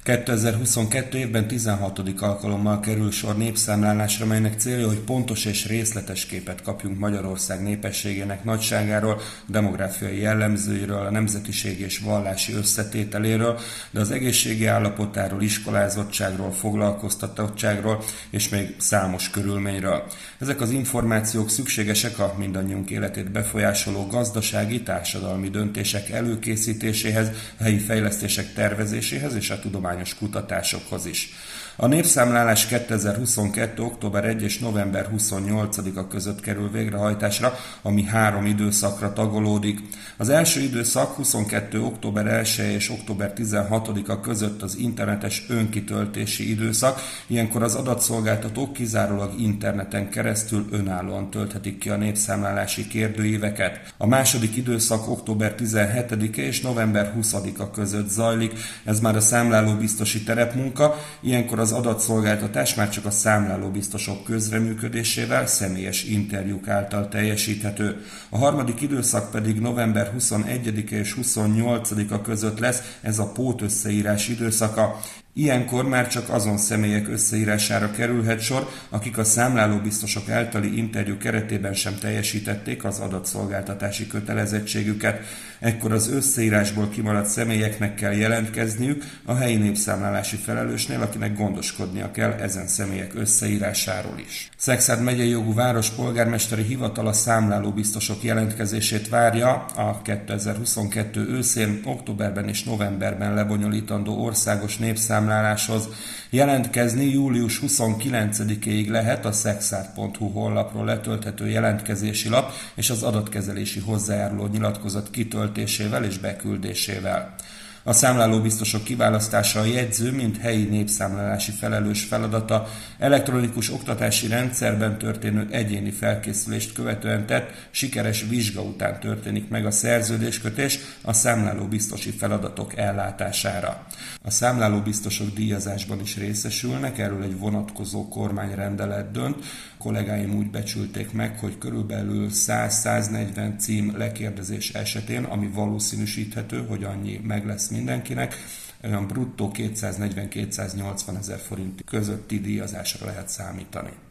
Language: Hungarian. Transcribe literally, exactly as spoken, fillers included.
kétezer-huszonkettő évben tizenhatodik alkalommal kerül sor népszámlálásra, melynek célja, hogy pontos és részletes képet kapjunk Magyarország népességének nagyságáról, demográfiai jellemzőiről, a nemzetiség és vallási összetételéről, de az egészségi állapotáról, iskolázottságról, foglalkoztatottságról és még számos körülményről. Ezek az információk szükségesek a mindannyiunk életét befolyásoló gazdasági, társadalmi döntések előkészítéséhez, a helyi fejlesztések tervezéséhez és a tudományos kutatásokhoz is. A népszámlálás kétezer-huszonkettő. október elsején és november huszonnyolcadika között kerül végrehajtásra, ami három időszakra tagolódik. Az első időszak huszonkettő. október elsején és október tizenhatodika között az internetes önkitöltési időszak, ilyenkor az adatszolgáltatók kizárólag interneten keresztül önállóan tölthetik ki a népszámlálási kérdőíveket. A második időszak október tizenhetedike és november huszadika között zajlik, ez már a számlálóbiztosi terepmunka, ilyenkor az adatszolgáltatás már csak a számlálóbiztosok közreműködésével, személyes interjúk által teljesíthető. A harmadik időszak pedig november huszonegyedike és huszonnyolcadika között lesz, ez a pótösszeírás időszaka. Ilyenkor már csak azon személyek összeírására kerülhet sor, akik a számlálóbiztosok általi interjú keretében sem teljesítették az adatszolgáltatási kötelezettségüket. Ekkor az összeírásból kimaradt személyeknek kell jelentkezniük a helyi népszámlálási felelősnél, akinek gondoskodnia kell ezen személyek összeírásáról is. Szekszárd megyei jogú város polgármesteri hivatala számlálóbiztosok jelentkezését várja a kétezer-huszonkettő őszén, októberben és novemberben lebonyolítandó országos népszámláláshoz. Jelentkezni július huszonkilencedikéig lehet a szekszárd pont hu honlapról letölthető jelentkezési lap és az adatkezelési hozzájáruló nyilatkozat kitöltésével és beküldésével. A számlálóbiztosok kiválasztása a jegyző, mint helyi népszámlálási felelős feladata, elektronikus oktatási rendszerben történő egyéni felkészülést követően tett sikeres vizsga után történik meg a szerződéskötés a számlálóbiztosi feladatok ellátására. A számlálóbiztosok díjazásban is részesülnek, erről egy vonatkozó kormányrendelet dönt. A kollégáim úgy becsülték meg, hogy körülbelül száz-száznegyven cím lekérdezés esetén, ami valószínűsíthető, hogy annyi meg lesz mindenkinek, olyan bruttó kétszáznegyven-kétszáznyolcvan ezer forint közötti díjazásra lehet számítani.